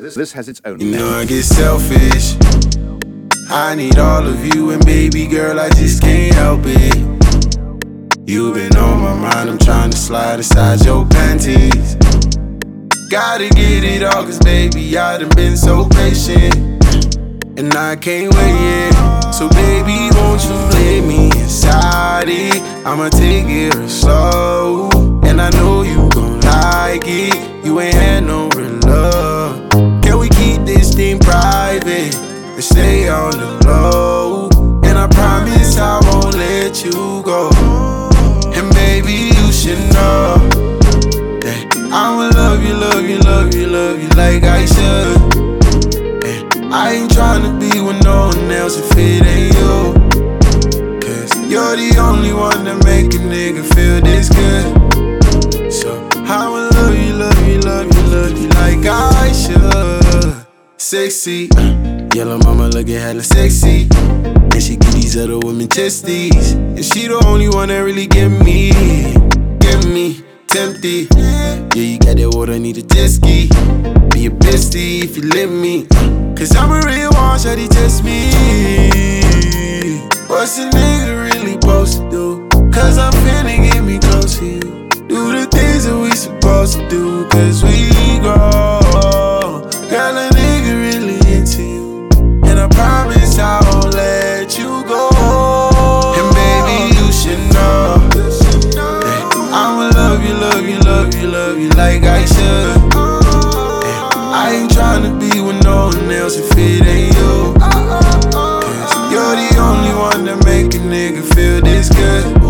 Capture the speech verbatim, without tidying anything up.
this has its own. You know I get selfish. I need all of you, and baby girl, I just can't help it. You been on my mind, I'm trying to slide inside your panties. Gotta get it all, cause baby, I done been so patient, and I can't wait, yeah. So baby, won't you let me inside it? I'ma take it real slow, and I know you gon' like it. You ain't had no real love. Can we keep this thing private and stay on the low? And I promise I won't let you go. And baby, you should know that I'ma love you, love you, love you, love you like I should. And I ain't tryna be with no one else if it ain't you, cause you're the only one that make a nigga feel this good. So I'ma love you, love you, love you, love you like I should. Sexy, yellow mama looking hella sexy, and she give these other women testes, and she the only one that really get me, get me tempted. Yeah, you got that water, need a jet ski. Be a bestie if you let me, cause I'm a real one, shawty test me. What's a nigga really supposed to do? Cause I'm finna get me close to you. Do the things that we supposed to do, cause we grow. Girl, a nigga really into you, and I promise I won't let you go. And baby, you should know that I'ma love you, love you, love you, love you like I should. And I ain't tryna be with no one else if it ain't you, cause you're the only one that make a nigga feel this good.